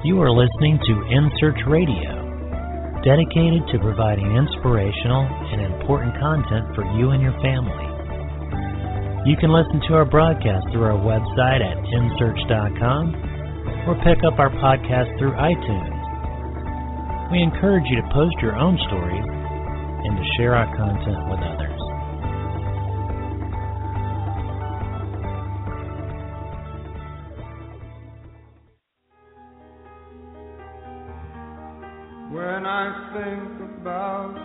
You are listening to In Search Radio, dedicated to providing inspirational and important content for you and your family. You can listen to our broadcast through our website at insearch.com or pick up our podcast through iTunes. We encourage you to post your own stories and to share our content with others. When I think about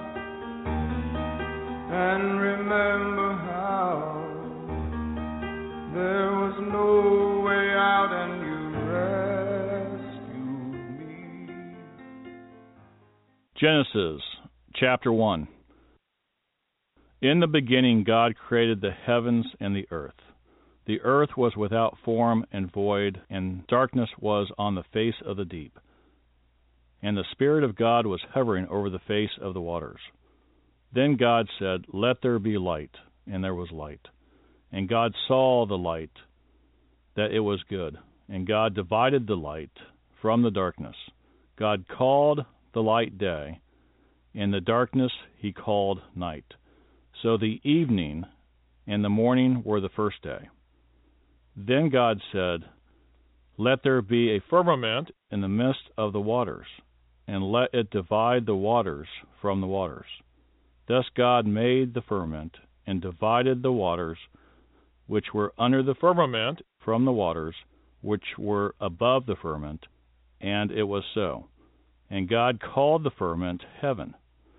and remember how there was no way out and you rescued me. Genesis chapter 1. In the beginning God created the heavens and the earth. The earth was without form and void, and darkness was on the face of the deep. And the Spirit of God was hovering over the face of the waters. Then God said, "Let there be light," and there was light. And God saw the light, that it was good. And God divided the light from the darkness. God called the light day, and the darkness he called night. So the evening and the morning were the first day. Then God said, "Let there be a firmament in the midst of the waters, and let it divide the waters from the waters." Thus God made the firmament, and divided the waters which were under the firmament from the waters which were above the firmament, and it was so. And God called the firmament heaven.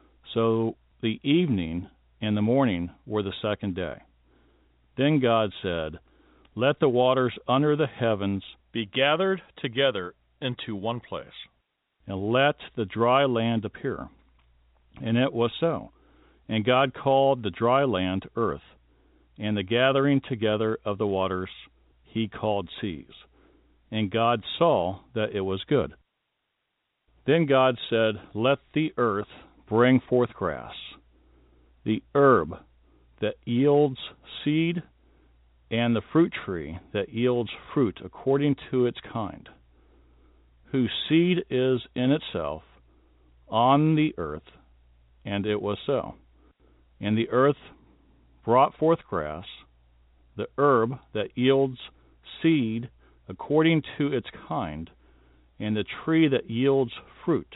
So the evening and the morning were the second day. Then God said, "Let the waters under the heavens be gathered together into one place, and let the dry land appear." And it was so. And God called the dry land earth, and the gathering together of the waters he called seas. And God saw that it was good. Then God said, "Let the earth bring forth grass, the herb that yields seed, and the fruit tree that yields fruit according to its kind, whose seed is in itself on the earth." And it was so. And the earth brought forth grass, the herb that yields seed according to its kind, and the tree that yields fruit,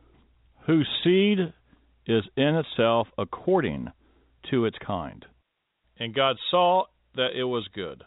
whose seed is in itself according to its kind. And God saw that it was good.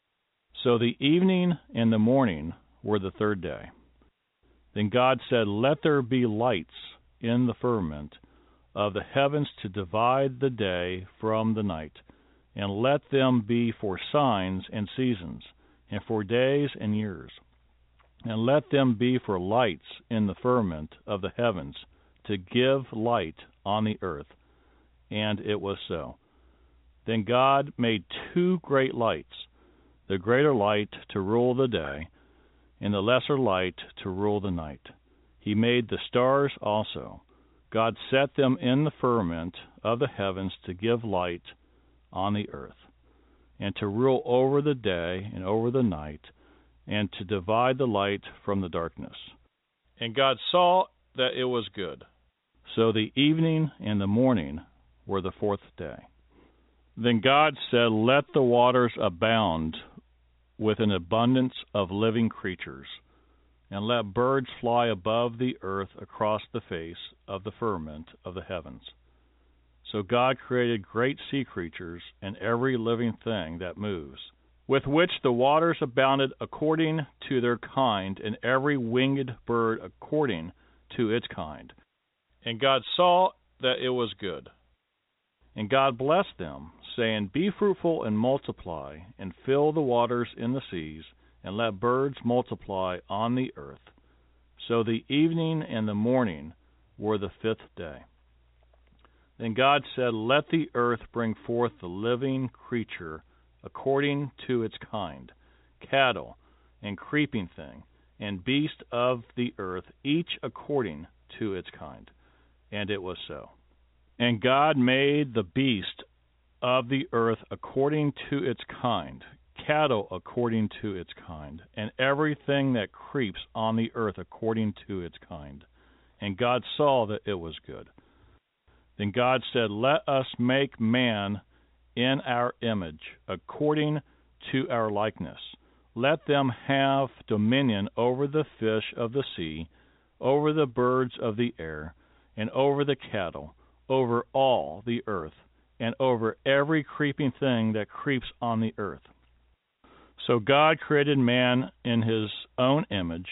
So the evening and the morning were the third day. Then God said, "Let there be lights in the firmament of the heavens to divide the day from the night, and let them be for signs and seasons, and for days and years. And let them be for lights in the firmament of the heavens, to give light on the earth." And it was so. Then God made two great lights, the greater light to rule the day, and the lesser light to rule the night. He made the stars also. God set them in the firmament of the heavens to give light on the earth, and to rule over the day and over the night, and to divide the light from the darkness. And God saw that it was good. So the evening and the morning were the fourth day. Then God said, "Let the waters abound with an abundance of living creatures, and let birds fly above the earth across the face of the firmament of the heavens." So God created great sea creatures and every living thing that moves, with which the waters abounded according to their kind, and every winged bird according to its kind. And God saw that it was good. And God blessed them, saying, "Be fruitful and multiply, and fill the waters in the seas, and let birds multiply on the earth." So the evening and the morning were the fifth day. Then God said, "Let the earth bring forth the living creature according to its kind, cattle and creeping thing, and beast of the earth, each according to its kind." And it was so. And God made the beast of the earth according to its kind, cattle according to its kind, and everything that creeps on the earth according to its kind. And God saw that it was good. Then God said, Let us make man in our image, according to our likeness. Let them have dominion over the fish of the sea, over the birds of the air, and over the cattle, over all the earth, and over every creeping thing that creeps on the earth. So God created man in his own image.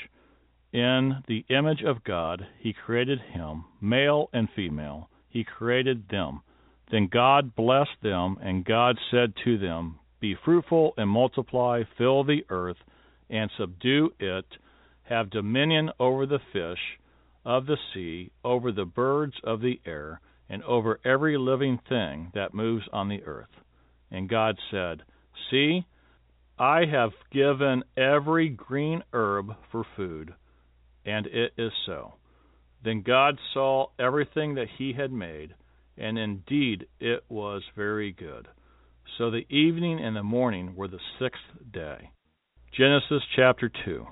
In the image of God he created him, male and female, he created them. Then God blessed them, and God said to them, Be fruitful and multiply, fill the earth, and subdue it, have dominion over the fish of the sea, over the birds of the air, and over every living thing that moves on the earth. And God said, See, I have given every green herb for food, and it is so. Then God saw everything that he had made, and indeed it was very good. So the evening and the morning were the sixth day. Genesis chapter 2.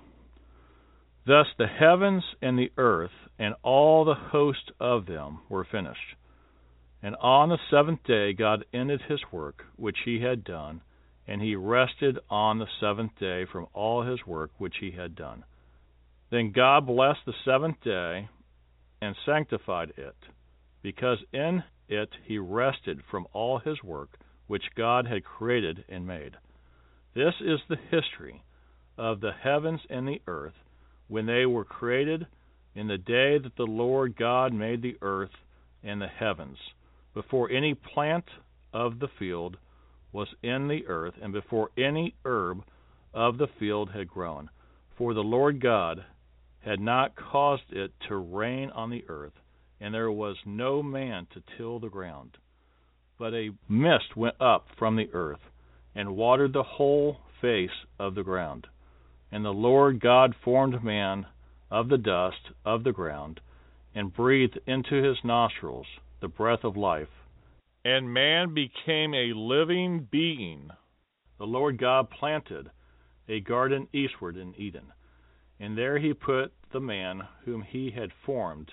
Thus the heavens and the earth and all the host of them were finished. And on the seventh day God ended his work which he had done, and he rested on the seventh day from all his work which he had done. Then God blessed the seventh day and sanctified it, because in it he rested from all his work which God had created and made. This is the history of the heavens and the earth when they were created, in the day that the Lord God made the earth and the heavens, before any plant of the field was in the earth, and before any herb of the field had grown. For the Lord God had not caused it to rain on the earth, and there was no man to till the ground. But a mist went up from the earth, and watered the whole face of the ground. And the Lord God formed man of the dust of the ground, and breathed into his nostrils the breath of life. And man became a living being. The Lord God planted a garden eastward in Eden, and there he put the man whom he had formed.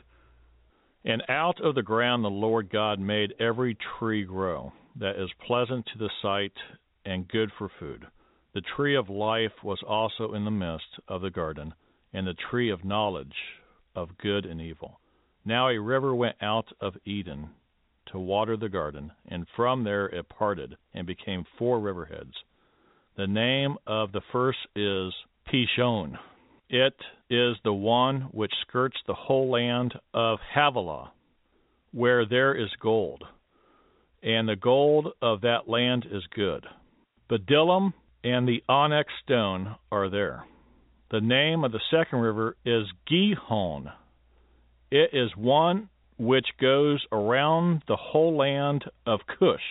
And out of the ground the Lord God made every tree grow, that is pleasant to the sight and good for food. The tree of life was also in the midst of the garden, and the tree of knowledge of good and evil. Now a river went out of Eden to water the garden, and from there it parted and became 4 riverheads. The name of the first is Pishon. It is the one which skirts the whole land of Havilah, where there is gold, and the gold of that land is good. Bdellium and the onyx stone are there. The name of the second river is Gihon. It is one which goes around the whole land of Cush.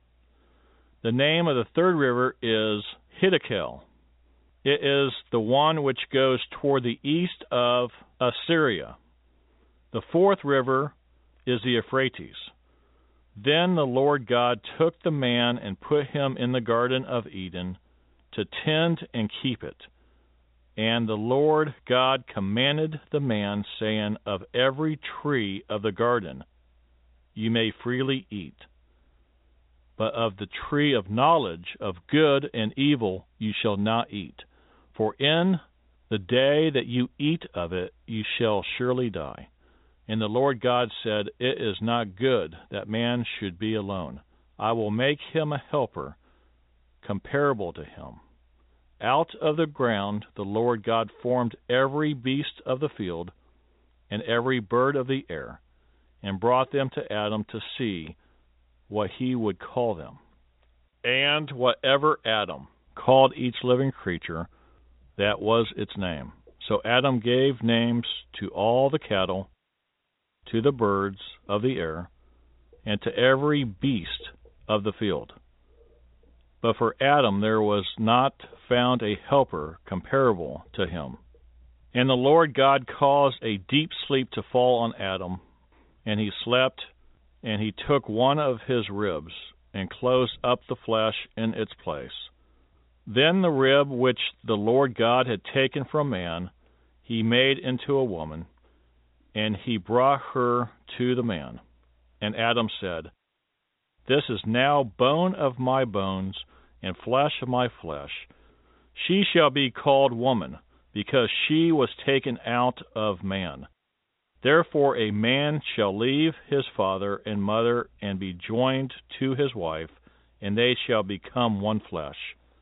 The name of the third river is Hiddekel. It is the one which goes toward the east of Assyria. The fourth river is the Euphrates. Then the Lord God took the man and put him in the Garden of Eden to tend and keep it. And the Lord God commanded the man, saying, Of every tree of the garden you may freely eat, but of the tree of knowledge of good and evil you shall not eat. For in the day that you eat of it you shall surely die. And the Lord God said, It is not good that man should be alone. I will make him a helper comparable to him. Out of the ground the Lord God formed every beast of the field and every bird of the air, and brought them to Adam to see what he would call them. And whatever Adam called each living creature, that was its name. So Adam gave names to all the cattle, to the birds of the air, and to every beast of the field. But for Adam there was not found a helper comparable to him. And the Lord God caused a deep sleep to fall on Adam, and he slept, and he took one of his ribs, and closed up the flesh in its place. Then the rib which the Lord God had taken from man, he made into a woman, and he brought her to the man. And Adam said, This is now bone of my bones and flesh of my flesh. She shall be called woman, because she was taken out of man. Therefore a man shall leave his father and mother and be joined to his wife, and they shall become one flesh.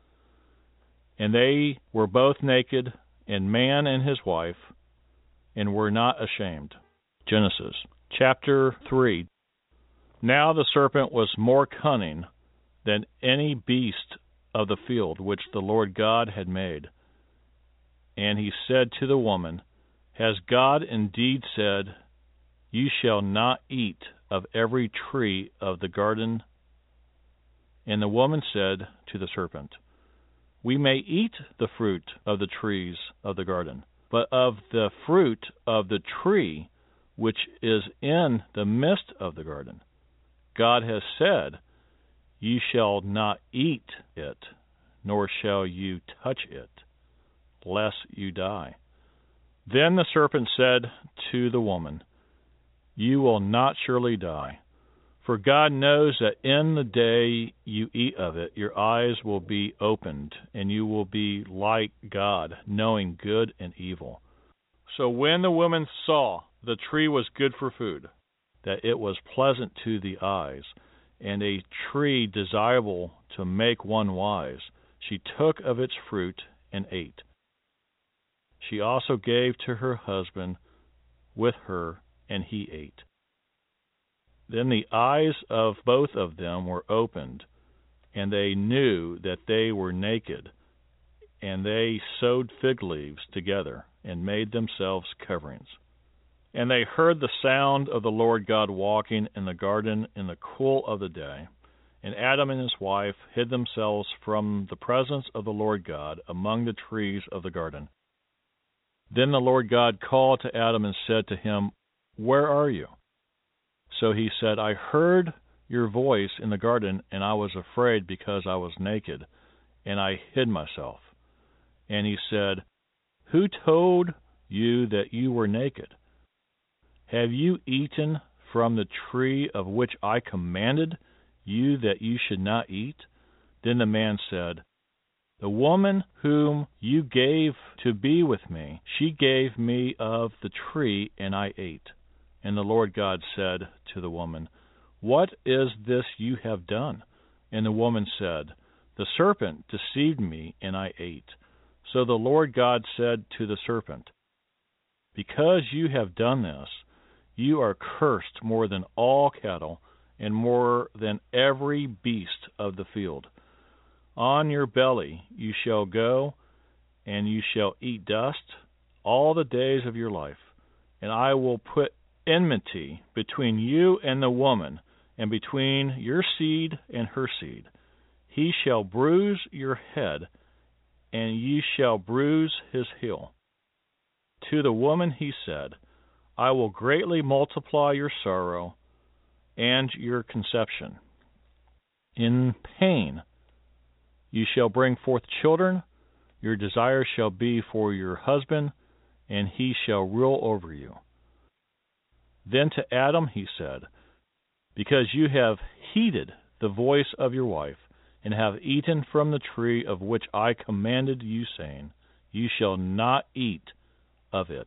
And they were both naked, and man and his wife, and were not ashamed. Genesis chapter 3. Now the serpent was more cunning than any beast of the field which the Lord God had made. And he said to the woman, Has God indeed said, You shall not eat of every tree of the garden? And the woman said to the serpent, We may eat the fruit of the trees of the garden, but of the fruit of the tree which is in the midst of the garden, God has said, You shall not eat it, nor shall you touch it, lest you die. Then the serpent said to the woman, You will not surely die, for God knows that in the day you eat of it, your eyes will be opened, and you will be like God, knowing good and evil. So when the woman saw the tree was good for food, that it was pleasant to the eyes, and a tree desirable to make one wise, she took of its fruit and ate. She also gave to her husband with her, and he ate. Then the eyes of both of them were opened, and they knew that they were naked, and they sewed fig leaves together and made themselves coverings. And they heard the sound of the Lord God walking in the garden in the cool of the day. And Adam and his wife hid themselves from the presence of the Lord God among the trees of the garden. Then the Lord God called to Adam and said to him, Where are you? So he said, I heard your voice in the garden, and I was afraid because I was naked, and I hid myself. And he said, Who told you that you were naked? Have you eaten from the tree of which I commanded you that you should not eat? Then the man said, The woman whom you gave to be with me, she gave me of the tree, and I ate. And the Lord God said to the woman, What is this you have done? And the woman said, The serpent deceived me, and I ate. So the Lord God said to the serpent, Because you have done this, you are cursed more than all cattle, and more than every beast of the field. On your belly you shall go, and you shall eat dust all the days of your life. And I will put enmity between you and the woman, and between your seed and her seed. He shall bruise your head, and you shall bruise his heel. To the woman he said, I will greatly multiply your sorrow and your conception. In pain you shall bring forth children. Your desire shall be for your husband, and he shall rule over you. Then to Adam he said, Because you have heeded the voice of your wife, and have eaten from the tree of which I commanded you, saying, You shall not eat of it.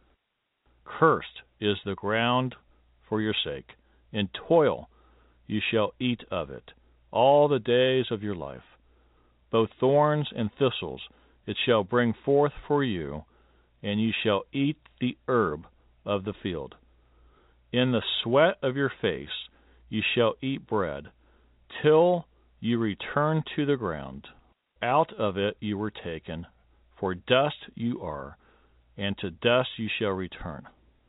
Cursed is the ground for your sake. In toil you shall eat of it all the days of your life. Both thorns and thistles it shall bring forth for you, and you shall eat the herb of the field. In the sweat of your face you shall eat bread, till you return to the ground. Out of it you were taken, for dust you are, and to dust you shall return.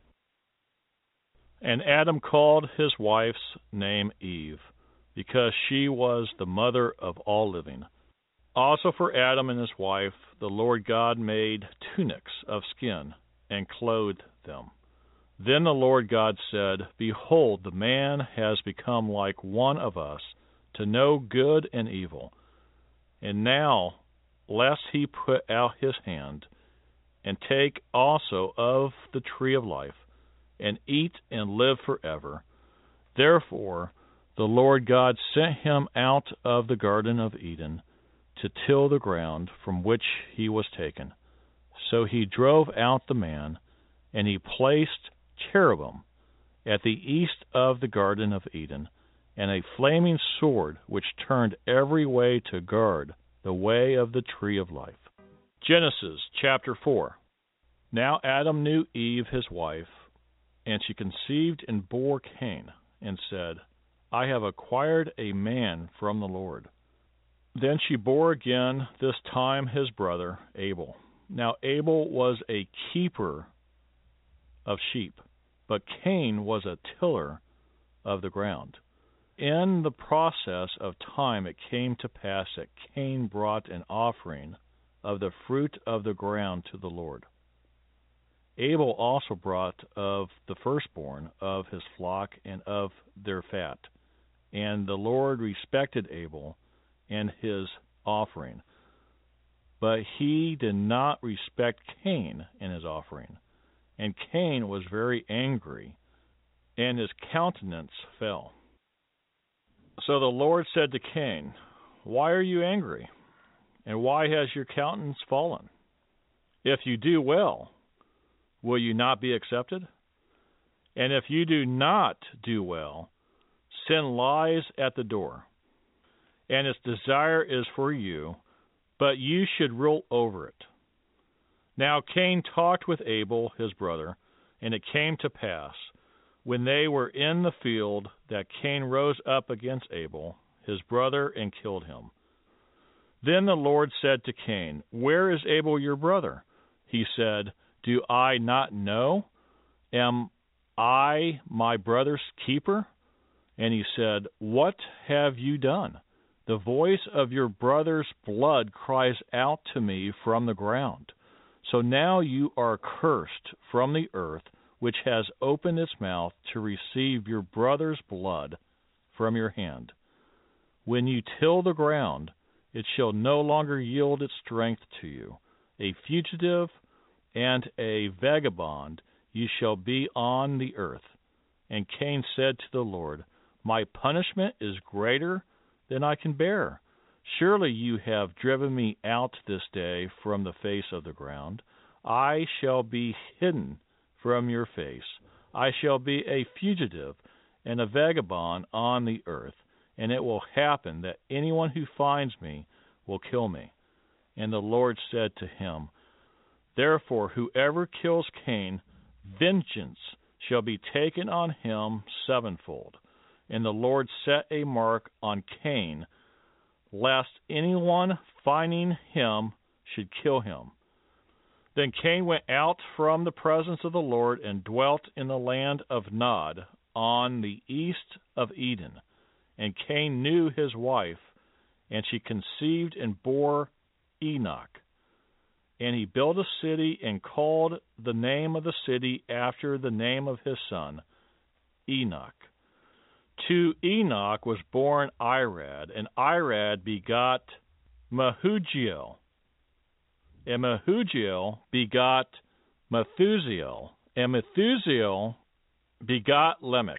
And Adam called his wife's name Eve, because she was the mother of all living. Also for Adam and his wife the Lord God made tunics of skin, and clothed them. Then the Lord God said, Behold, the man has become like one of us, to know good and evil. And now lest he put out his hand, and take also of the tree of life, and eat and live forever. Therefore the Lord God sent him out of the Garden of Eden to till the ground from which he was taken. So he drove out the man, and he placed cherubim at the east of the Garden of Eden, and a flaming sword which turned every way to guard the way of the tree of life. Genesis chapter 4. Now Adam knew Eve his wife, and she conceived and bore Cain, and said, I have acquired a man from the Lord. Then she bore again, this time his brother Abel. Now Abel was a keeper of sheep, but Cain was a tiller of the ground. In the process of time it came to pass that Cain brought an offering of the fruit of the ground to the Lord. Abel also brought of the firstborn of his flock and of their fat. And the Lord respected Abel and his offering, but he did not respect Cain and his offering. And Cain was very angry, and his countenance fell. So the Lord said to Cain, Why are you angry? And why has your countenance fallen? If you do well, will you not be accepted? And if you do not do well, sin lies at the door, and its desire is for you, but you should rule over it. Now Cain talked with Abel his brother, and it came to pass, when they were in the field, that Cain rose up against Abel his brother and killed him. Then the Lord said to Cain, Where is Abel your brother? He said, Do I not know? Am I my brother's keeper? And he said, What have you done? The voice of your brother's blood cries out to me from the ground. So now you are cursed from the earth, which has opened its mouth to receive your brother's blood from your hand. When you till the ground, it shall no longer yield its strength to you. A fugitive and a vagabond you shall be on the earth. And Cain said to the Lord, My punishment is greater than I can bear. Surely you have driven me out this day from the face of the ground. I shall be hidden from your face. I shall be a fugitive and a vagabond on the earth, and it will happen that anyone who finds me will kill me. And the Lord said to him, Therefore whoever kills Cain, vengeance shall be taken on him sevenfold. And the Lord set a mark on Cain, lest anyone finding him should kill him. Then Cain went out from the presence of the Lord and dwelt in the land of Nod on the east of Eden. And Cain knew his wife, and she conceived and bore Enoch. And he built a city and called the name of the city after the name of his son, Enoch. To Enoch was born Irad, and Irad begot Mehujael. And Mehujael begot Methusael, and Methusael begot Lamech.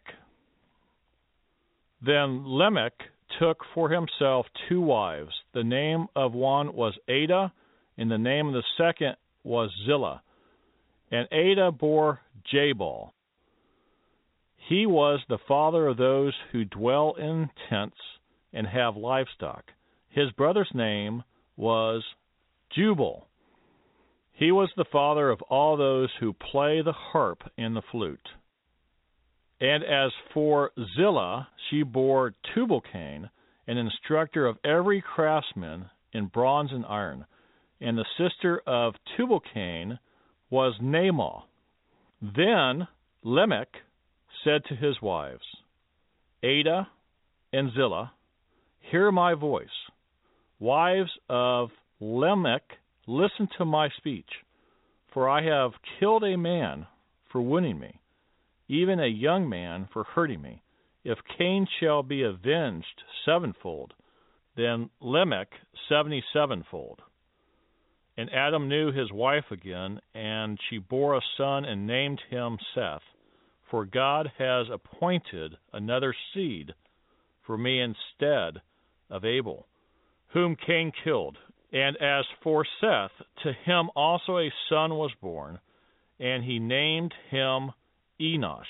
Then Lamech took for himself two wives. The name of one was Adah, and the name of the second was Zillah. And Adah bore Jabal. He was the father of those who dwell in tents and have livestock. His brother's name was Jubal. He was the father of all those who play the harp and the flute. And as for Zillah, she bore Tubal-Cain, an instructor of every craftsman in bronze and iron. And the sister of Tubal-Cain was Naamah. Then Lamech said to his wives, Adah and Zillah, hear my voice. Wives of Lamech, listen to my speech, for I have killed a man for wounding me, even a young man for hurting me. If Cain shall be avenged sevenfold, then Lamech 77-fold. And Adam knew his wife again, and she bore a son and named him Seth. For God has appointed another seed for me instead of Abel, whom Cain killed. And as for Seth, to him also a son was born, and he named him Enosh.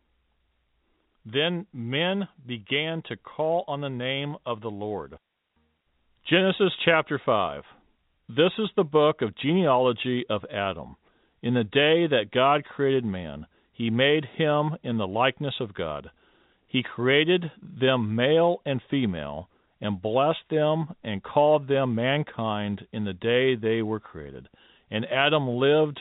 Then men began to call on the name of the Lord. Genesis chapter 5. This is the book of genealogy of Adam. In the day that God created man, he made him in the likeness of God. He created them male and female, and blessed them and called them mankind in the day they were created. And Adam lived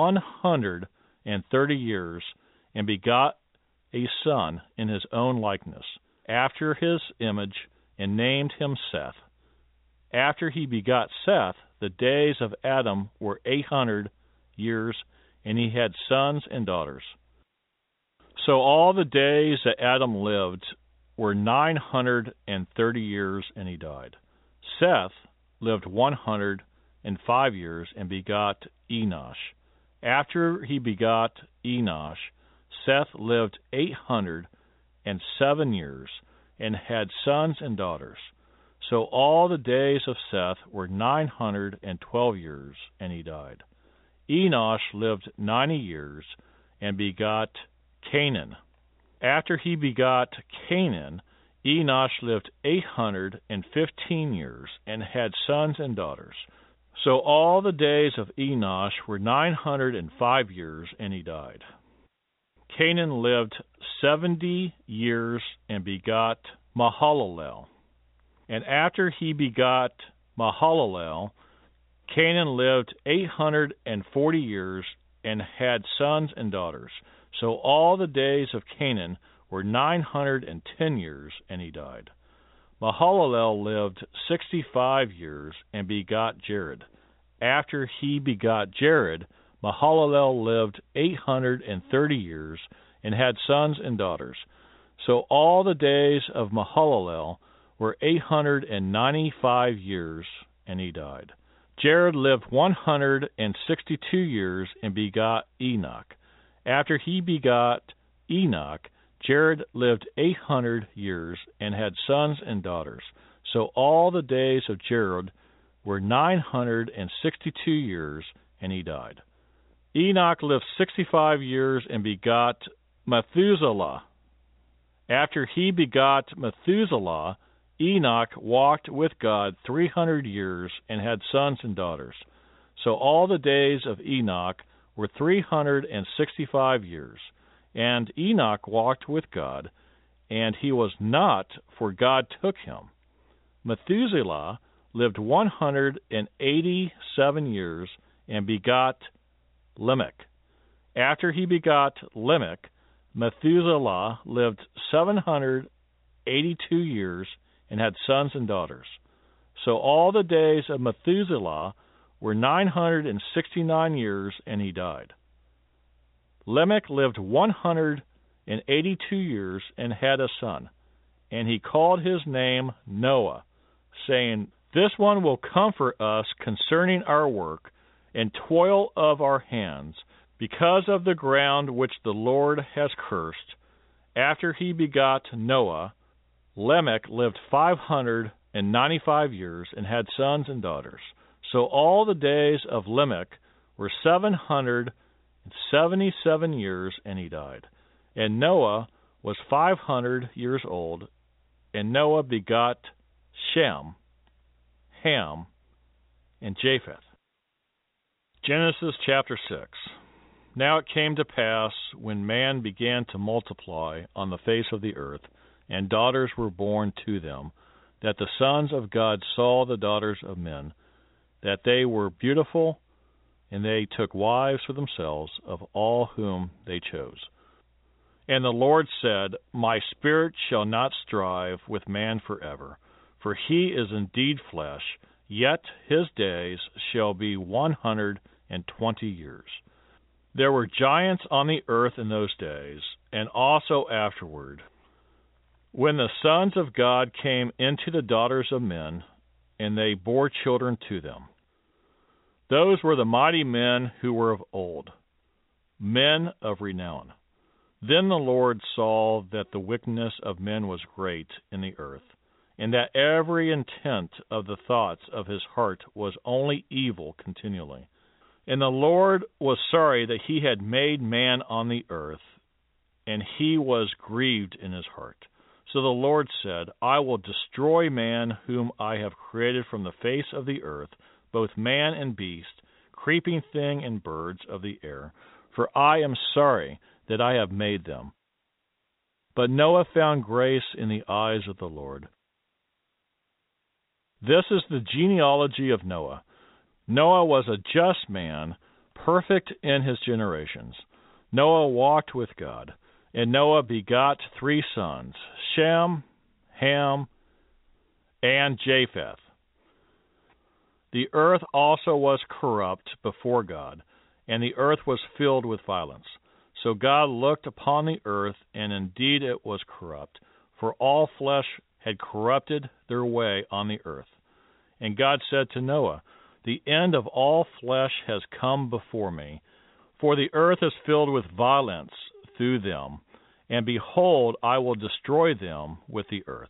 130 years, and begot a son in his own likeness, after his image, and named him Seth. After he begot Seth, the days of Adam were 800 years, and he had sons and daughters. So all the days that Adam lived were 930 years, and he died. Seth lived 105 years, and begot Enosh. After he begot Enosh, Seth lived 807 years, and had sons and daughters. So all the days of Seth were 912 years, and he died. Enosh lived 90 years, and begot Canaan. After he begot Canaan, Enosh lived 815 years, and had sons and daughters. So all the days of Enosh were 905 years, and he died. Canaan lived 70 years, and begot Mahalalel. And after he begot Mahalalel, Canaan lived 840 years, and had sons and daughters. So all the days of Canaan were 910 years, and he died. Mahalalel lived 65 years, and begot Jared. After he begot Jared, Mahalalel lived 830 years, and had sons and daughters. So all the days of Mahalalel were 895 years, and he died. Jared lived 162 years, and begot Enoch. After he begot Enoch, Jared lived 800 years, and had sons and daughters. So all the days of Jared were 962 years, and he died. Enoch lived 65 years, and begot Methuselah. After he begot Methuselah, Enoch walked with God 300 years, and had sons and daughters. So all the days of Enoch were 365 years. And Enoch walked with God, and he was not, for God took him. Methuselah lived 187 years, and begot Lamech. After he begot Lamech, Methuselah lived 782 years, and had sons and daughters. So all the days of Methuselah were 969 years, and he died. Lamech lived 182 years, and had a son, and he called his name Noah, saying, This one will comfort us concerning our work and toil of our hands, because of the ground which the Lord has cursed. After he begot Noah, Lamech lived 595 years, and had sons and daughters. So all the days of Lamech were 777 years, and he died. And Noah was 500 years old, and Noah begot Shem, Ham, and Japheth. Genesis chapter 6. Now it came to pass, when man began to multiply on the face of the earth, and daughters were born to them, that the sons of God saw the daughters of men, that they were beautiful, and they took wives for themselves of all whom they chose. And the Lord said, My spirit shall not strive with man forever, for he is indeed flesh, yet his days shall be 120 years. There were giants on the earth in those days, and also afterward, when the sons of God came into the daughters of men, and they bore children to them. Those were the mighty men who were of old, men of renown. Then the Lord saw that the wickedness of men was great in the earth, and that every intent of the thoughts of his heart was only evil continually. And the Lord was sorry that he had made man on the earth, and he was grieved in his heart. So the Lord said, I will destroy man whom I have created from the face of the earth, both man and beast, creeping thing and birds of the air, for I am sorry that I have made them. But Noah found grace in the eyes of the Lord. This is the genealogy of Noah. Noah was a just man, perfect in his generations. Noah walked with God, and Noah begot 3 sons, Shem, Ham, and Japheth. The earth also was corrupt before God, and the earth was filled with violence. So God looked upon the earth, and indeed it was corrupt, for all flesh had corrupted their way on the earth. And God said to Noah, the end of all flesh has come before me, for the earth is filled with violence through them, and behold, I will destroy them with the earth.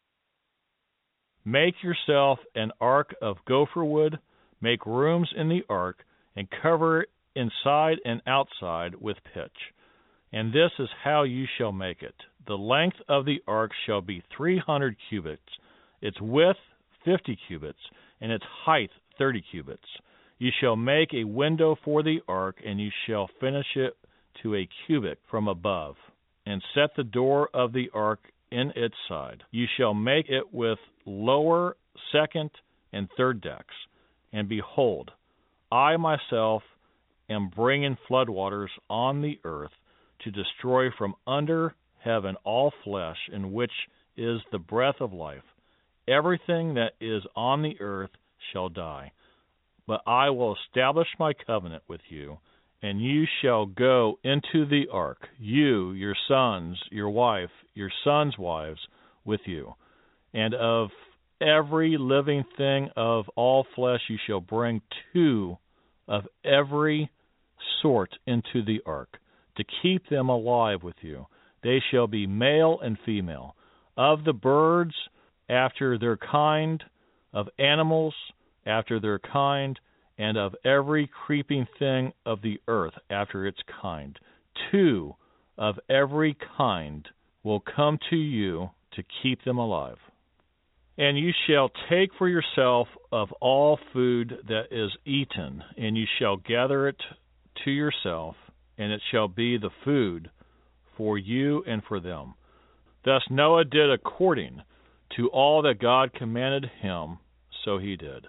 Make yourself an ark of gopher wood, make rooms in the ark, and cover it inside and outside with pitch. And this is how you shall make it. The length of the ark shall be 300 cubits, its width 50 cubits, and its height 30 cubits. You shall make a window for the ark, and you shall finish it to a cubit from above, and set the door of the ark in its side. You shall make it with lower, second, and third decks. And behold, I myself am bringing floodwaters on the earth to destroy from under heaven all flesh in which is the breath of life. Everything that is on the earth shall die. But I will establish my covenant with you, and you shall go into the ark, you, your sons, your wife, your sons' wives with you. And of every living thing of all flesh you shall bring 2 of every sort into the ark, to keep them alive with you. They shall be male and female. Of the birds, after their kind, of animals, after their kind, and of every creeping thing of the earth after its kind. 2 of every kind will come to you to keep them alive. And you shall take for yourself of all food that is eaten, and you shall gather it to yourself, and it shall be the food for you and for them. Thus Noah did according to all that God commanded him, so he did.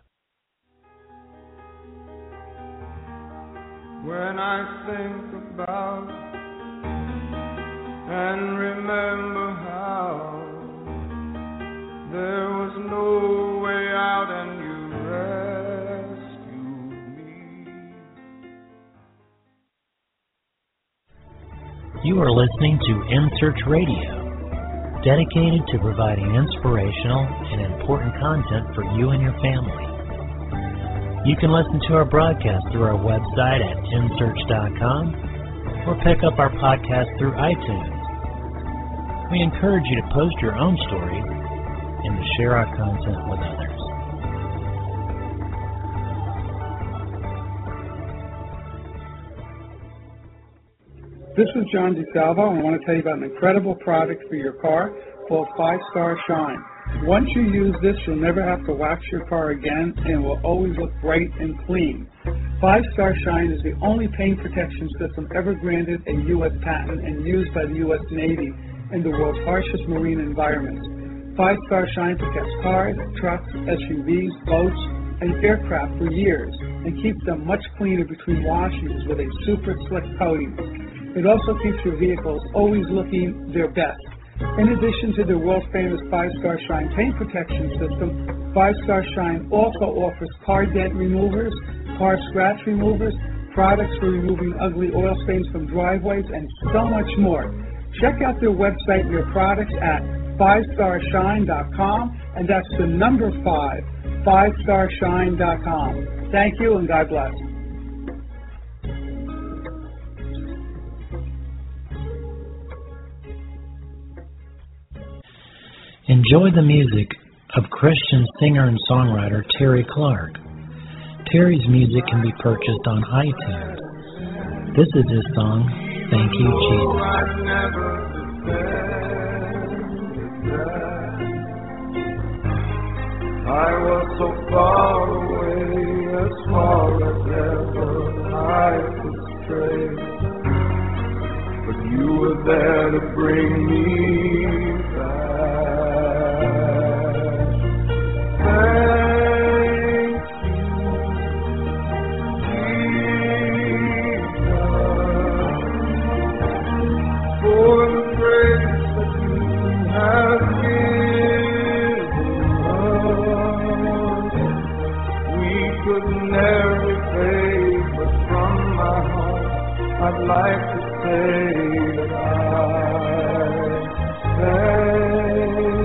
When I think about and remember how there was no way out and you rescued me. You are listening to InSearch Radio, dedicated to providing inspirational and important content for you and your family. You can listen to our broadcast through our website at insearch.com or pick up our podcast through iTunes. We encourage you to post your own story and to share our content with others. This is John DeSalvo, and I want to tell you about an incredible product for your car called 5-Star Shine. Once you use this, you'll never have to wax your car again, and it will always look bright and clean. 5-Star Shine is the only paint protection system ever granted a U.S. patent and used by the U.S. Navy in the world's harshest marine environments. 5-Star Shine protects cars, trucks, SUVs, boats, and aircraft for years and keeps them much cleaner between washings with a super slick coating. It also keeps your vehicles always looking their best. In addition to the world-famous 5-Star Shine paint protection system, 5-Star Shine also offers car dent removers, car scratch removers, products for removing ugly oil stains from driveways, and so much more. Check out their website and their products at 5starshine.com, and that's the number 5, 5starshine.com. Thank you and God bless. Enjoy the music of Christian singer and songwriter Terry Clark. Terry's music can be purchased on iTunes. This is his song, Thank You, Jesus. I was so far away, as far as ever I could stray, but you were there to bring me back. Thank you, Jesus, for the grace that you have given. Could never repay, but from my heart I'd like to say that I thank you.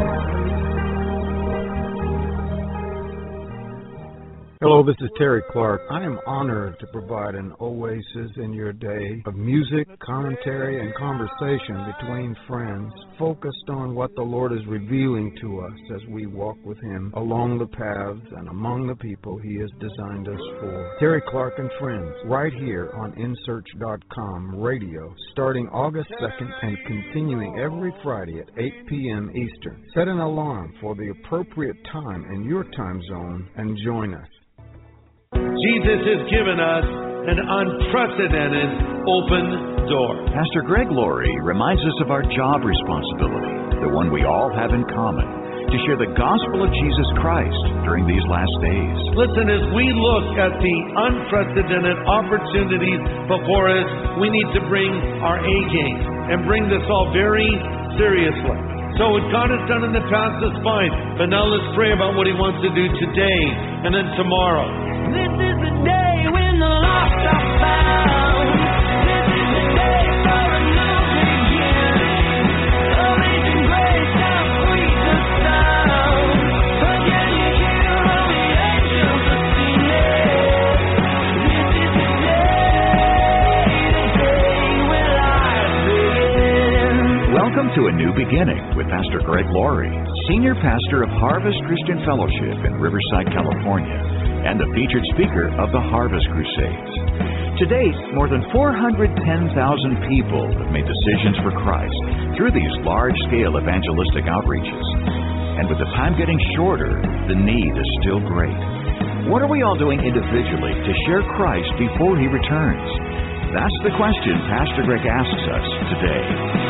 Hello, this is Terry Clark. I am honored to provide an oasis in your day of music, commentary, and conversation between friends, focused on what the Lord is revealing to us as we walk with Him along the paths and among the people He has designed us for. Terry Clark and Friends, right here on InSearch.com radio, starting August 2nd and continuing every Friday at 8 p.m. Eastern. Set an alarm for the appropriate time in your time zone and join us. Jesus has given us an unprecedented open door. Pastor Greg Laurie reminds us of our job responsibility, the one we all have in common, to share the gospel of Jesus Christ during these last days. Listen, as we look at the unprecedented opportunities before us, we need to bring our A game and bring this all very seriously. So what God has done in the past is fine, but now let's pray about what He wants to do today and then tomorrow. This is the day when the lost are found. This is the day for a new beginning. Amazing grace, how sweet the sound. Again you hear all the angels are singing. This is the day when life begins. Welcome to A New Beginning with Pastor Greg Laurie, Senior Pastor of Harvest Christian Fellowship in Riverside, California, and the featured speaker of the Harvest Crusades. To date, more than 410,000 people have made decisions for Christ through these large-scale evangelistic outreaches. And with the time getting shorter, the need is still great. What are we all doing individually to share Christ before He returns? That's the question Pastor Greg asks us today.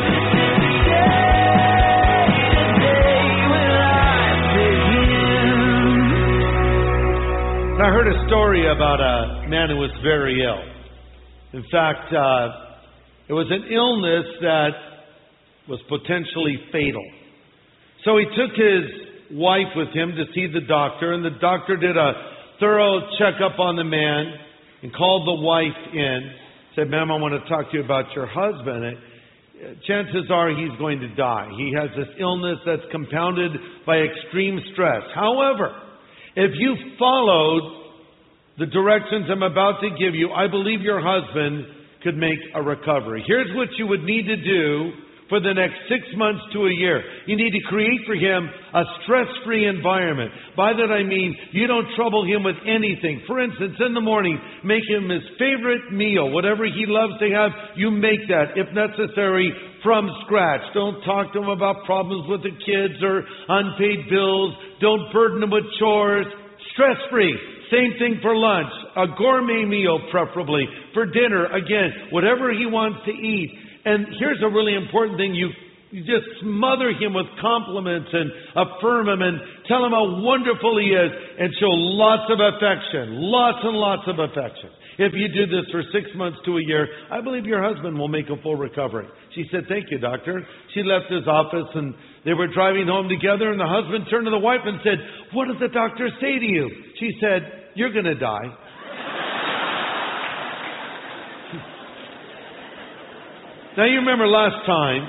I heard a story about a man who was very ill. In fact, it was an illness that was potentially fatal. So he took his wife with him to see the doctor, and the doctor did a thorough checkup on the man and called the wife in. Said, "Ma'am, I want to talk to you about your husband. Chances are he's going to die. He has this illness that's compounded by extreme stress. However, if you followed the directions I'm about to give you, I believe your husband could make a recovery. Here's what you would need to do for the next 6 months to a year. You need to create for him a stress-free environment. By that I mean you don't trouble him with anything. For instance, in the morning, make him his favorite meal. Whatever he loves to have, you make that, if necessary, from scratch. Don't talk to him about problems with the kids or unpaid bills. Don't burden him with chores. Stress-free. Same thing for lunch. A gourmet meal, preferably. For dinner, again, whatever he wants to eat. And here's a really important thing. You just smother him with compliments and affirm him and tell him how wonderful he is and show lots of affection. Lots and lots of affection. If you do this for 6 months to a year, I believe your husband will make a full recovery. She said, "Thank you, doctor." She left his office and they were driving home together, and the husband turned to the wife and said, "What did the doctor say to you?" She said, "You're going to die." Now, you remember last time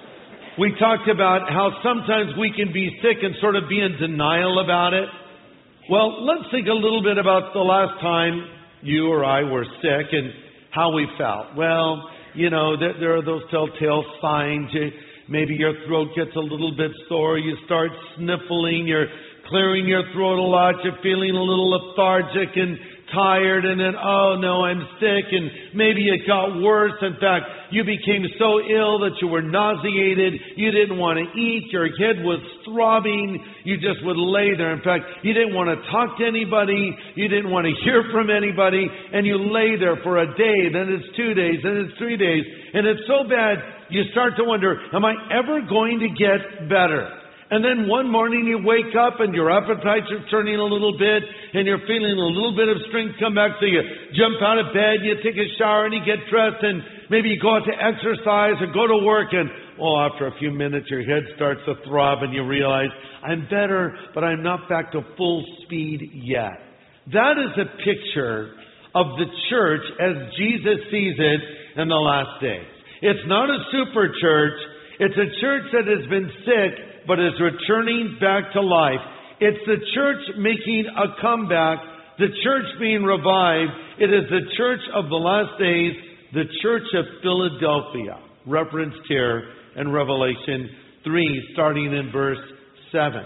we talked about how sometimes we can be sick and sort of be in denial about it. Well, let's think a little bit about the last time you or I were sick and how we felt. Well, you know, there are those telltale signs. Maybe your throat gets a little bit sore. You start sniffling. You're clearing your throat a lot. You're feeling a little lethargic and tired. And then, oh no, I'm sick. And maybe it got worse. In fact, you became so ill that you were nauseated. You didn't want to eat. Your head was throbbing. You just would lay there. In fact, you didn't want to talk to anybody. You didn't want to hear from anybody. And you lay there for a day. Then it's 2 days. Then it's 3 days. And it's so bad, you start to wonder, am I ever going to get better? And then one morning you wake up and your appetite's returning a little bit and you're feeling a little bit of strength come back. So you jump out of bed, you take a shower and you get dressed and maybe you go out to exercise or go to work and, after a few minutes your head starts to throb and you realize, I'm better, but I'm not back to full speed yet. That is a picture of the church as Jesus sees it in the last days. It's not a super church. It's a church that has been sick but is returning back to life. It's the church making a comeback, the church being revived. It is the church of the last days, the church of Philadelphia, referenced here in Revelation 3, starting in verse 7.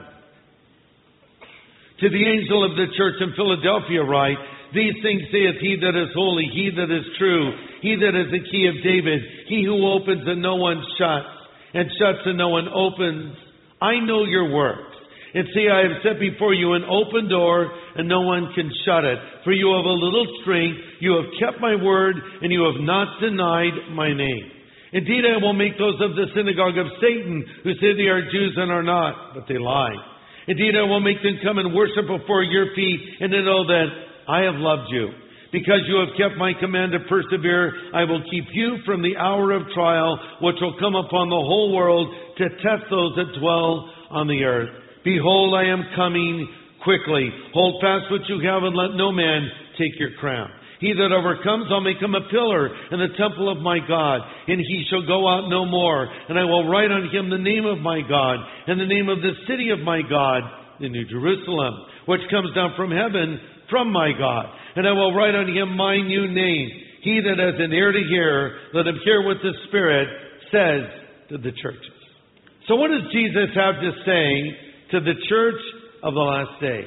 To the angel of the church in Philadelphia write, these things saith he that is holy, he that is true, he that is the key of David, he who opens and no one shuts, and shuts and no one opens. I know your works. And see, I have set before you an open door, and no one can shut it. For you have a little strength, you have kept my word, and you have not denied my name. Indeed, I will make those of the synagogue of Satan, who say they are Jews and are not, but they lie. Indeed, I will make them come and worship before your feet, and to know that I have loved you. Because you have kept my command to persevere, I will keep you from the hour of trial, which will come upon the whole world to test those that dwell on the earth. Behold, I am coming quickly. Hold fast what you have and let no man take your crown. He that overcomes, I'll make him a pillar in the temple of my God, and he shall go out no more. And I will write on him the name of my God, and the name of the city of my God, the New Jerusalem, which comes down from heaven from my God. And I will write on him my new name. He that has an ear to hear, let him hear what the Spirit says to the churches. So what does Jesus have to say to the church of the last days?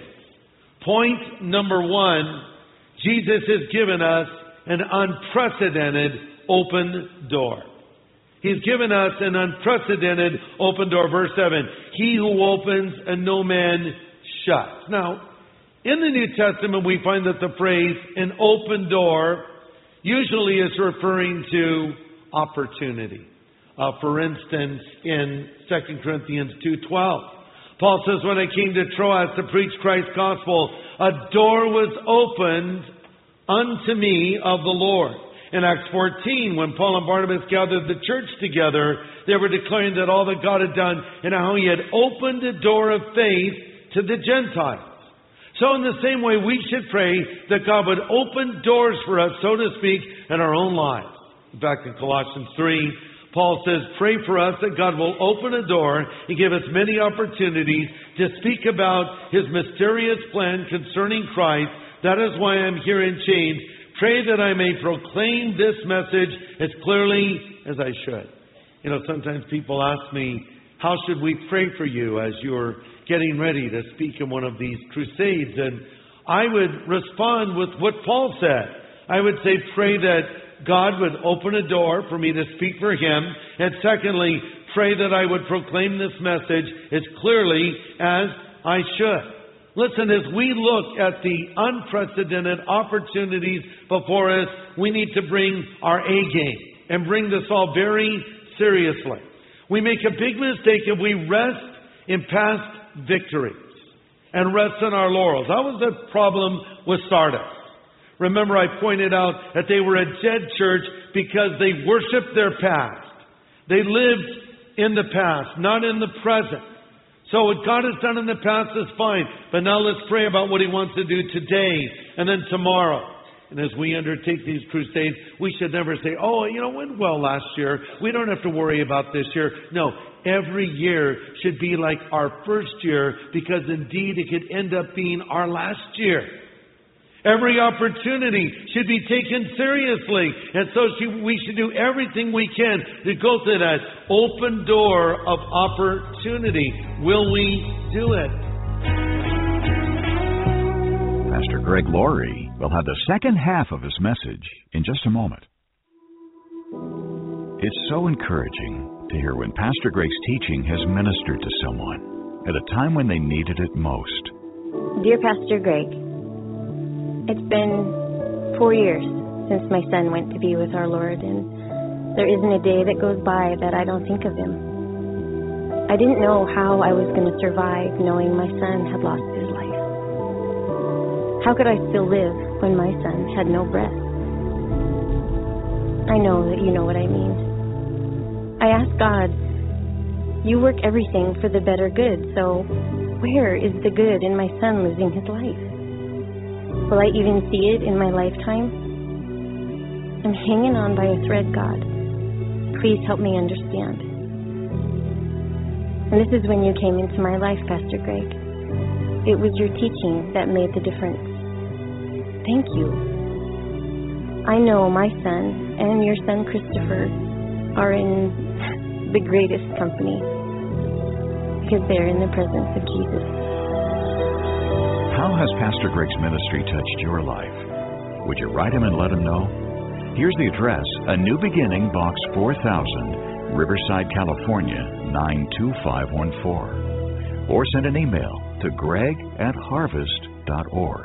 Point number one, Jesus has given us an unprecedented open door. He's given us an unprecedented open door. Verse 7, he who opens and no man shuts. Now, in the New Testament, we find that the phrase an open door usually is referring to opportunity. For instance, in 2 Corinthians 2:12, Paul says, when I came to Troas to preach Christ's gospel, a door was opened unto me of the Lord. In Acts 14, when Paul and Barnabas gathered the church together, they were declaring that all that God had done and how he had opened a door of faith to the Gentiles. So in the same way, we should pray that God would open doors for us, so to speak, in our own lives. In fact, in Colossians 3, Paul says, pray for us that God will open a door and give us many opportunities to speak about his mysterious plan concerning Christ. That is why I'm here in chains. Pray that I may proclaim this message as clearly as I should. You know, sometimes people ask me, how should we pray for you as you're getting ready to speak in one of these crusades? And I would respond with what Paul said. I would say, pray that God would open a door for me to speak for him. And secondly, pray that I would proclaim this message as clearly as I should. Listen, as we look at the unprecedented opportunities before us, we need to bring our A game and bring this all very seriously. We make a big mistake if we rest in past victories and rest on our laurels. That was the problem with Sardis. Remember, I pointed out that they were a dead church because they worshiped their past. They lived in the past, not in the present. So what God has done in the past is fine. But now let's pray about what he wants to do today and then tomorrow. And as we undertake these crusades, we should never say, oh, it went well last year. We don't have to worry about this year. No, every year should be like our first year, because indeed it could end up being our last year. Every opportunity should be taken seriously. And so we should do everything we can to go through that open door of opportunity. Will we do it? Pastor Greg Laurie will have the second half of his message in just a moment. It's so encouraging to hear when Pastor Greg's teaching has ministered to someone at a time when they needed it most. Dear Pastor Greg, it's been 4 years since my son went to be with our Lord, and there isn't a day that goes by that I don't think of him. I didn't know how I was going to survive knowing my son had lost his life. How could I still live when my son had no breath? I know that you know what I mean. I asked God, you work everything for the better good, so where is the good in my son losing his life? Will I even see it in my lifetime? I'm hanging on by a thread, God. Please help me understand. And this is when you came into my life, Pastor Greg. It was your teaching that made the difference. Thank you. I know my son and your son Christopher are in the greatest company because they're in the presence of Jesus. How has Pastor Greg's ministry touched your life? Would you write him and let him know? Here's the address: A New Beginning, Box 4000, Riverside, California, 92514. Or send an email to greg@harvest.org.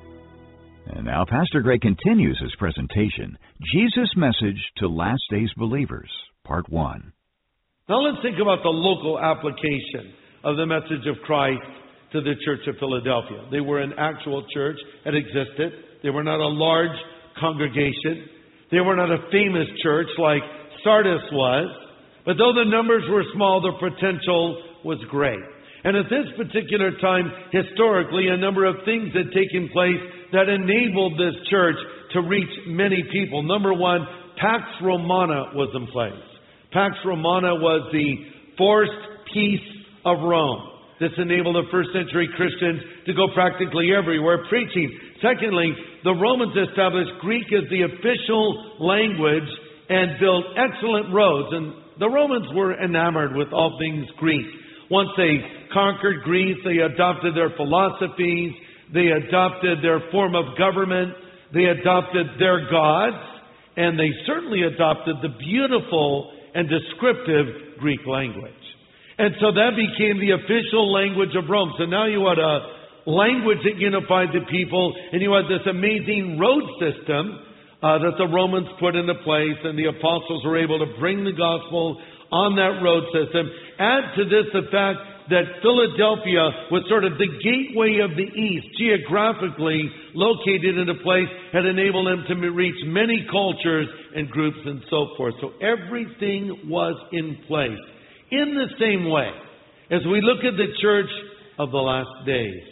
And now Pastor Greg continues his presentation, Jesus' Message to Last Days Believers, Part 1. Now let's think about the local application of the message of Christ to the Church of Philadelphia. They were an actual church that existed. They were not a large congregation. They were not a famous church like Sardis was. But though the numbers were small, the potential was great. And at this particular time, historically, a number of things had taken place that enabled this church to reach many people. Number one, Pax Romana was in place. Pax Romana was the forced peace of Rome. This enabled the first century Christians to go practically everywhere preaching. Secondly, the Romans established Greek as the official language and built excellent roads. And the Romans were enamored with all things Greek. Once they conquered Greece, they adopted their philosophies, they adopted their form of government, they adopted their gods, and they certainly adopted the beautiful and descriptive Greek language. And so that became the official language of Rome. So now you had a language that unified the people, and you had this amazing road system that the Romans put into place, and the apostles were able to bring the gospel on that road system. Add to this the fact that Philadelphia was sort of the gateway of the East, geographically located in a place that enabled them to reach many cultures and groups and so forth. So everything was in place. In the same way, as we look at the church of the last days,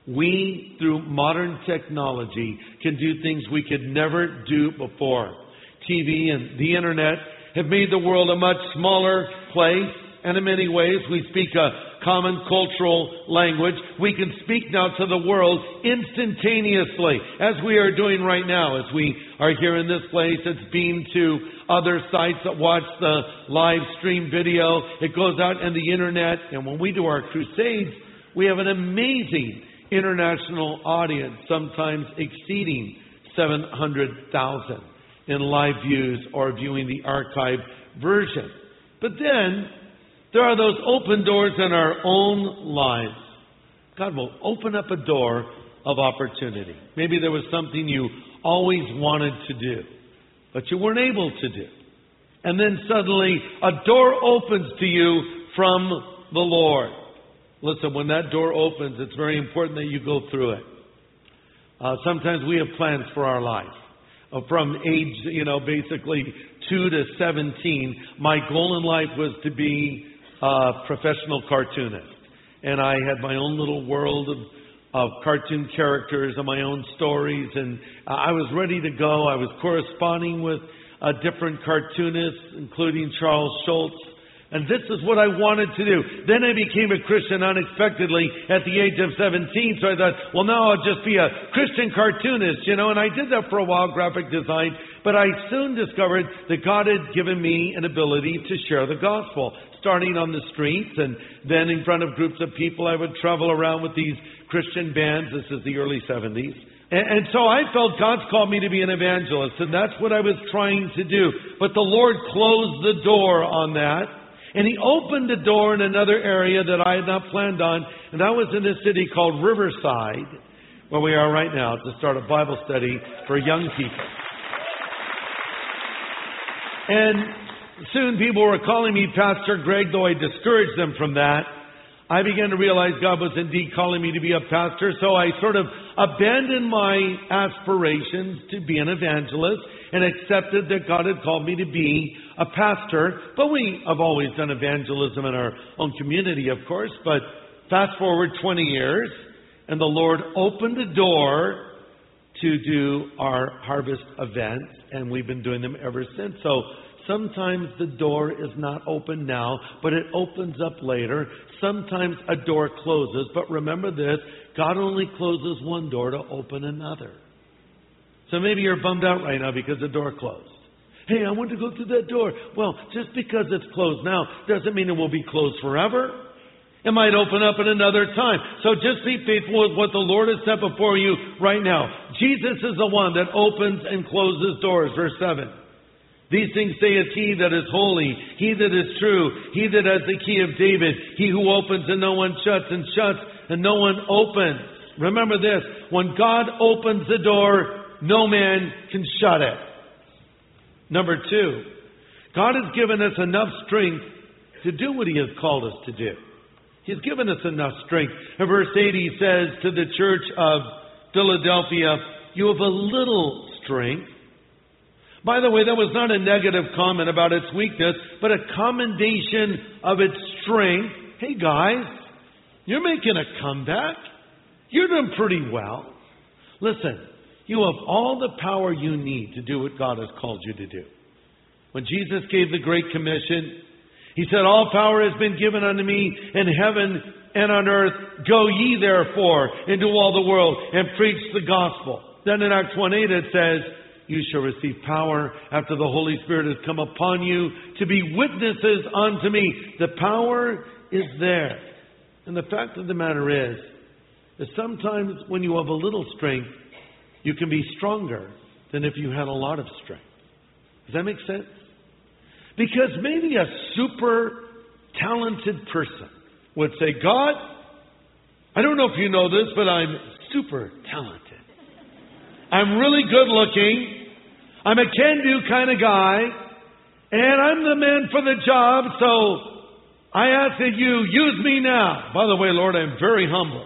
we, through modern technology, can do things we could never do before. TV and the internet have made the world a much smaller place, and in many ways we speak a common cultural language. We can speak now to the world instantaneously, as we are doing right now. As we are here in this place, it's beamed to other sites that watch the live stream video. It goes out on the internet, and when we do our crusades, we have an amazing international audience, sometimes exceeding 700,000 in live views or viewing the archived version. But then there are those open doors in our own lives. God will open up a door of opportunity. Maybe there was something you always wanted to do, but you weren't able to do. And then suddenly a door opens to you from the Lord. Listen, when that door opens, it's very important that you go through it. Sometimes we have plans for our life. From age, basically 2 to 17, my goal in life was to be a professional cartoonist. And I had my own little world of of cartoon characters and my own stories, and I was ready to go. I was corresponding with different cartoonists, including Charles Schulz, and this is what I wanted to do. Then I became a Christian unexpectedly at the age of 17, so I thought, well, now I'll just be a Christian cartoonist, and I did that for a while, graphic design, but I soon discovered that God had given me an ability to share the gospel, starting on the streets, and then in front of groups of people. I would travel around with these Christian bands. This is the early 70s. And so I felt God's called me to be an evangelist, and that's what I was trying to do. But the Lord closed the door on that, and He opened a door in another area that I had not planned on, and that was in a city called Riverside, where we are right now, to start a Bible study for young people. And soon people were calling me Pastor Greg, though I discouraged them from that. I began to realize God was indeed calling me to be a pastor, so I sort of abandoned my aspirations to be an evangelist and accepted that God had called me to be a pastor. But we have always done evangelism in our own community, of course. But fast forward 20 years, and the Lord opened a door to do our harvest events, and we've been doing them ever since. So sometimes the door is not open now, but it opens up later. Sometimes a door closes, but remember this, God only closes one door to open another. So maybe you're bummed out right now because the door closed. Hey, I want to go through that door. Well, just because it's closed now doesn't mean it will be closed forever. It might open up at another time. So just be faithful with what the Lord has set before you right now. Jesus is the one that opens and closes doors. Verse 7. These things saith He that is holy, He that is true, He that has the key of David, He who opens and no one shuts, and shuts and no one opens. Remember this, when God opens the door, no man can shut it. Number 2, God has given us enough strength to do what He has called us to do. He's given us enough strength. In verse 8 He says to the church of Philadelphia, you have a little strength. By the way, that was not a negative comment about its weakness, but a commendation of its strength. Hey guys, you're making a comeback. You're doing pretty well. Listen, you have all the power you need to do what God has called you to do. When Jesus gave the Great Commission, He said, all power has been given unto me in heaven and on earth. Go ye therefore into all the world and preach the gospel. Then in Acts 1:8 it says, you shall receive power after the Holy Spirit has come upon you to be witnesses unto me. The power is there. And the fact of the matter is that sometimes when you have a little strength, you can be stronger than if you had a lot of strength. Does that make sense? Because maybe a super talented person would say, God, I don't know if you know this, but I'm super talented. I'm really good looking. I'm a can-do kind of guy. And I'm the man for the job, so I ask that you use me now. By the way, Lord, I'm very humble.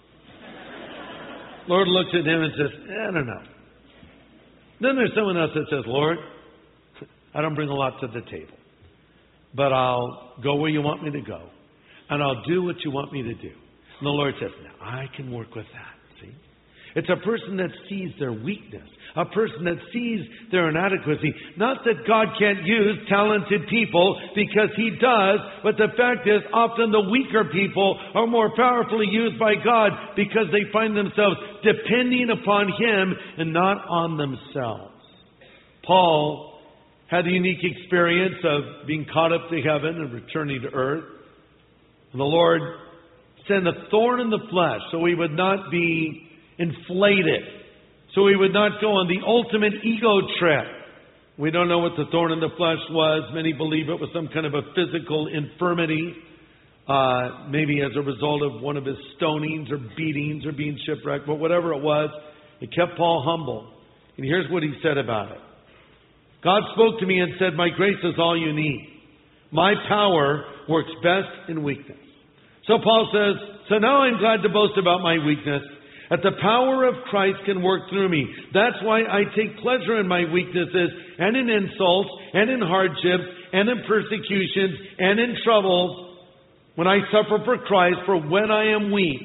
Lord looks at him and says, I don't know. Then there's someone else that says, Lord, I don't bring a lot to the table, but I'll go where you want me to go, and I'll do what you want me to do. And the Lord says, now I can work with that, see? It's a person that sees their weakness, a person that sees their inadequacy. Not that God can't use talented people, because He does, but the fact is often the weaker people are more powerfully used by God because they find themselves depending upon Him and not on themselves. Paul had the unique experience of being caught up to heaven and returning to earth. And the Lord sent a thorn in the flesh so he would not be inflated, so he would not go on the ultimate ego trip. We don't know what the thorn in the flesh was. Many believe it was some kind of a physical infirmity, maybe as a result of one of his stonings or beatings or being shipwrecked, but whatever it was, it kept Paul humble. And here's what he said about it. God spoke to me and said, my grace is all you need. My power works best in weakness. So Paul says, so now I'm glad to boast about my weakness, that the power of Christ can work through me. That's why I take pleasure in my weaknesses and in insults and in hardships and in persecutions and in troubles when I suffer for Christ. For when I am weak,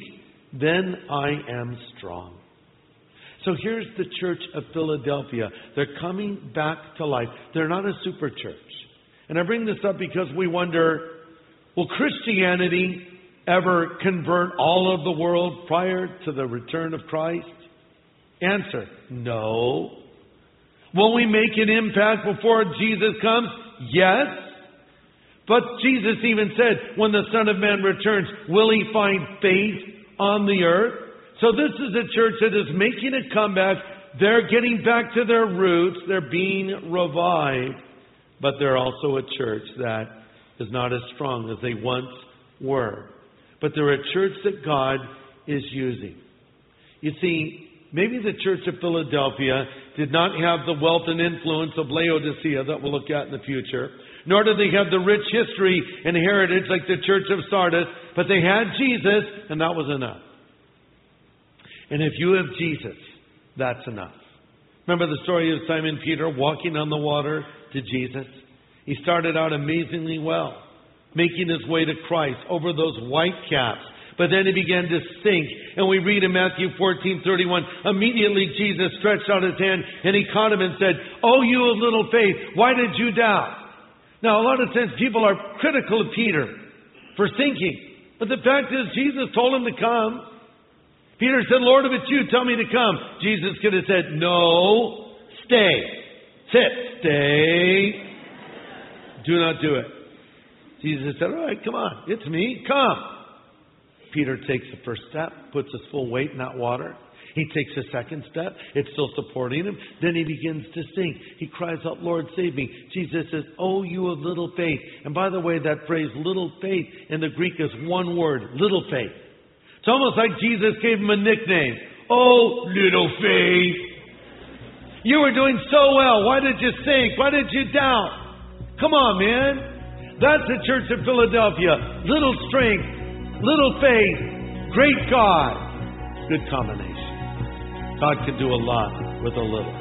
then I am strong. So here's the church of Philadelphia. They're coming back to life. They're not a super church. And I bring this up because we wonder, will Christianity ever convert all of the world prior to the return of Christ? Answer, no. Will we make an impact before Jesus comes? Yes. But Jesus even said, when the Son of Man returns, will he find faith on the earth? So this is a church that is making a comeback. They're getting back to their roots. They're being revived. But they're also a church that is not as strong as they once were. But they're a church that God is using. You see, maybe the church of Philadelphia did not have the wealth and influence of Laodicea that we'll look at in the future. Nor did they have the rich history and heritage like the church of Sardis. But they had Jesus, and that was enough. And if you have Jesus, that's enough. Remember the story of Simon Peter walking on the water to Jesus? He started out amazingly well, making his way to Christ over those white caps. But then he began to sink. And we read in Matthew 14:31, immediately Jesus stretched out his hand and he caught him and said, "Oh, you of little faith, why did you doubt?" Now, a lot of times people are critical of Peter for sinking. But the fact is, Jesus told him to come. Peter said, "Lord, if it's you, tell me to come." Jesus could have said, "No, stay. Sit, stay. Do not do it." Jesus said, "All right, come on. It's me. Come." Peter takes the first step, puts his full weight in that water. He takes a second step. It's still supporting him. Then he begins to sink. He cries out, "Lord, save me." Jesus says, "Oh, you of little faith." And by the way, that phrase, little faith, in the Greek is one word, little faith. It's almost like Jesus gave him a nickname. "Oh, little faith. You were doing so well. Why did you sink? Why did you doubt? Come on, man." That's the church of Philadelphia. Little strength, little faith, great God. Good combination. God can do a lot with a little.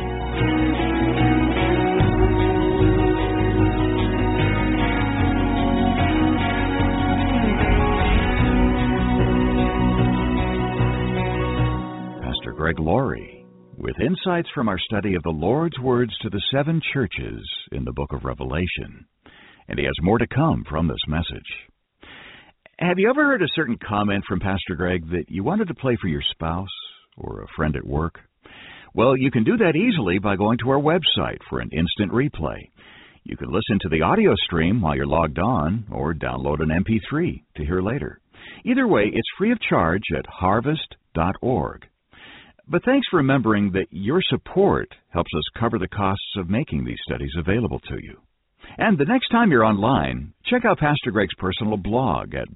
Pastor Greg Laurie, with insights from our study of the Lord's words to the 7 churches in the book of Revelation. And he has more to come from this message. Have you ever heard a certain comment from Pastor Greg that you wanted to play for your spouse or a friend at work? Well, you can do that easily by going to our website for an instant replay. You can listen to the audio stream while you're logged on or download an MP3 to hear later. Either way, it's free of charge at harvest.org. But thanks for remembering that your support helps us cover the costs of making these studies available to you. And the next time you're online, check out Pastor Greg's personal blog at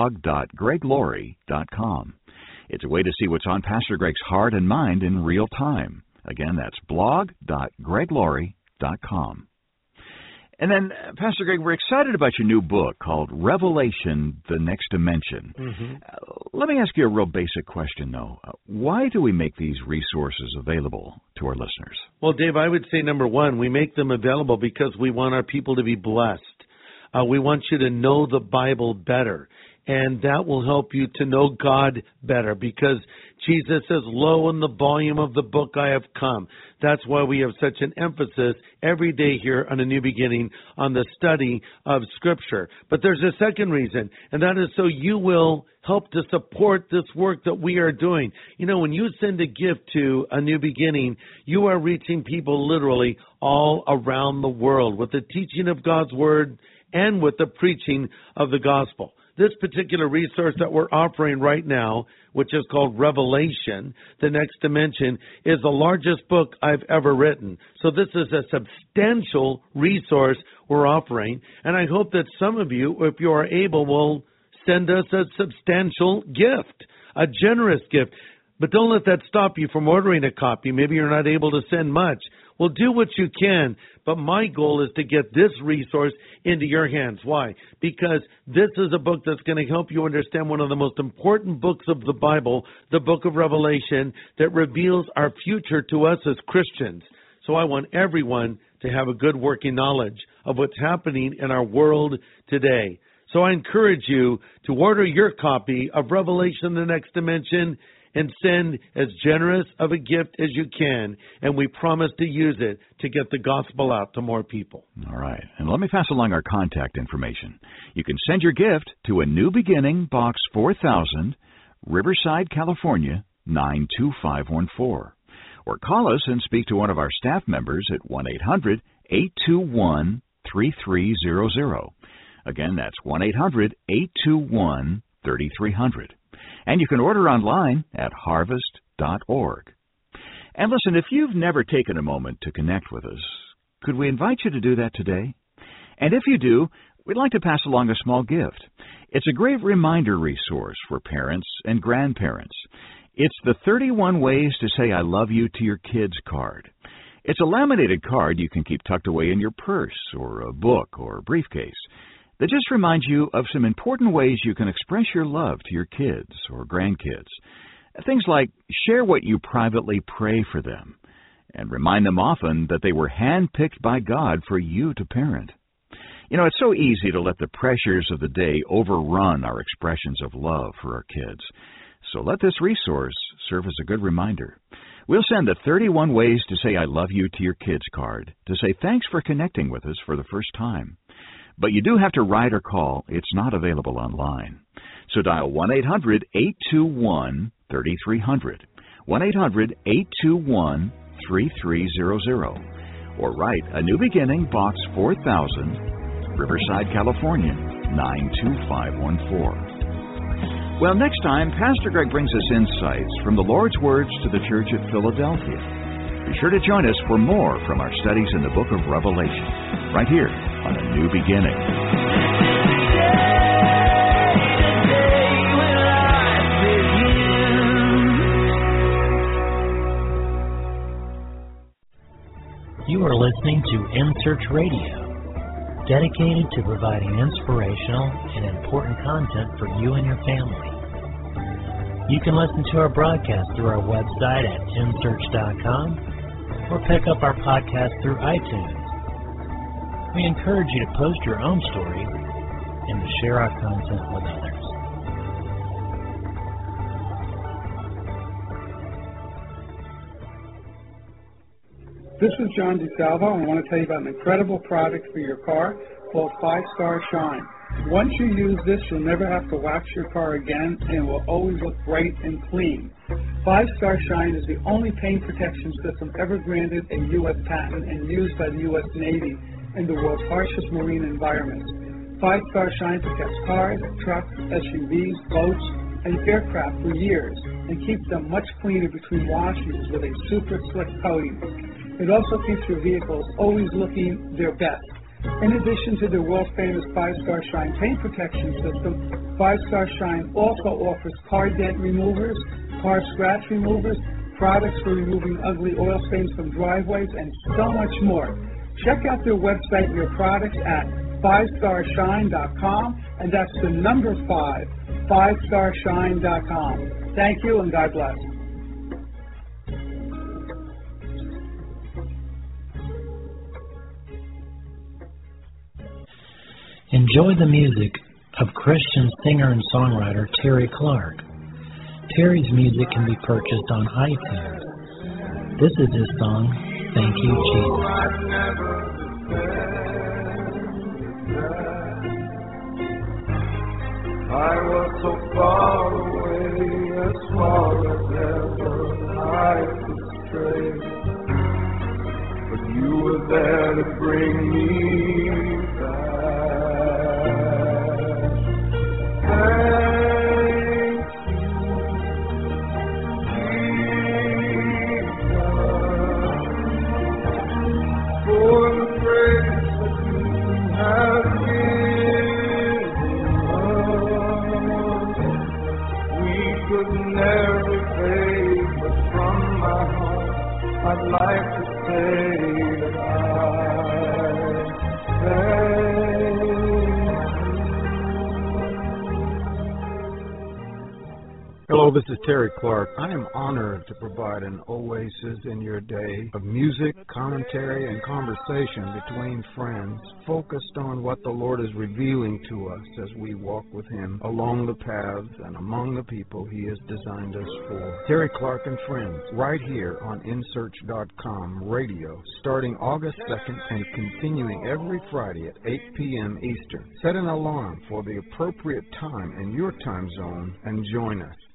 blog.greglaurie.com. It's a way to see what's on Pastor Greg's heart and mind in real time. Again, that's blog.greglaurie.com. And then, Pastor Greg, we're excited about your new book called Revelation, The Next Dimension. Mm-hmm. Let me ask you a real basic question, though. Why do we make these resources available to our listeners? Well, Dave, I would say, number one, we make them available because we want our people to be blessed. We want you to know the Bible better. And that will help you to know God better because Jesus says, "Lo, in the volume of the book I have come." That's why we have such an emphasis every day here on A New Beginning on the study of Scripture. But there's a second reason, and that is so you will help to support this work that we are doing. You know, when you send a gift to A New Beginning, you are reaching people literally all around the world with the teaching of God's Word and with the preaching of the gospel. This particular resource that we're offering right now, which is called Revelation, The Next Dimension, is the largest book I've ever written. So this is a substantial resource we're offering. And I hope that some of you, if you are able, will send us a substantial gift, a generous gift. But don't let that stop you from ordering a copy. Maybe you're not able to send much. Well, do what you can, but my goal is to get this resource into your hands. Why? Because this is a book that's going to help you understand one of the most important books of the Bible, the book of Revelation, that reveals our future to us as Christians. So I want everyone to have a good working knowledge of what's happening in our world today. So I encourage you to order your copy of Revelation, the Next Dimension, and send as generous of a gift as you can, and we promise to use it to get the gospel out to more people. All right. And let me pass along our contact information. You can send your gift to A New Beginning, Box 4000, Riverside, California, 92514. Or call us and speak to one of our staff members at 1-800-821-3300. Again, that's 1-800-821-3300. And you can order online at harvest.org. And listen, if you've never taken a moment to connect with us, could we invite you to do that today? And if you do, we'd like to pass along a small gift. It's a great reminder resource for parents and grandparents. It's the 31 Ways to Say I Love You to Your Kids card. It's a laminated card you can keep tucked away in your purse or a book or briefcase that just reminds you of some important ways you can express your love to your kids or grandkids. Things like share what you privately pray for them and remind them often that they were handpicked by God for you to parent. You know, it's so easy to let the pressures of the day overrun our expressions of love for our kids. So let this resource serve as a good reminder. We'll send the 31 Ways to Say I Love You to Your Kids card to say thanks for connecting with us for the first time. But you do have to write or call. It's not available online. So dial 1-800-821-3300, 1-800-821-3300, or write A New Beginning, Box 4000, Riverside, California, 92514. Well, next time, Pastor Greg brings us insights from the Lord's words to the church at Philadelphia. Be sure to join us for more from our studies in the book of Revelation, right here on A New Beginning. You are listening to In Search Radio, dedicated to providing inspirational and important content for you and your family. You can listen to our broadcast through our website at insearch.com or pick up our podcast through iTunes. We encourage you to post your own stories and to share our content with others. This is John DeSalvo, and I want to tell you about an incredible product for your car called 5-Star Shine. Once you use this, you'll never have to wax your car again, and it will always look bright and clean. 5-Star Shine is the only paint protection system ever granted a U.S. patent and used by the U.S. Navy in the world's harshest marine environments. 5-Star Shine protects cars, trucks, SUVs, boats, and aircraft for years and keeps them much cleaner between washes with a super slick coating. It also keeps your vehicles always looking their best. In addition to the world-famous 5-Star Shine paint protection system, 5-Star Shine also offers car dent removers, car scratch removers, products for removing ugly oil stains from driveways, and so much more. Check out their website and your products at 5starshine.com, and that's the number 5, 5starshine.com. Thank you, and God bless. Enjoy the music of Christian singer and songwriter Terry Clark. Terry's music can be purchased on iTunes. This is his song, Thank You, Jesus. I was so far away, as far as ever I could stray, but you were there to bring me back. I'd like to say that I this is Terry Clark. I am honored to provide an oasis in your day of music, commentary, and conversation between friends, focused on what the Lord is revealing to us as we walk with Him along the paths and among the people He has designed us for. Terry Clark and Friends, right here on InSearch.com radio, starting August 2nd and continuing every Friday at 8 p.m. Eastern. Set an alarm for the appropriate time in your time zone and join us.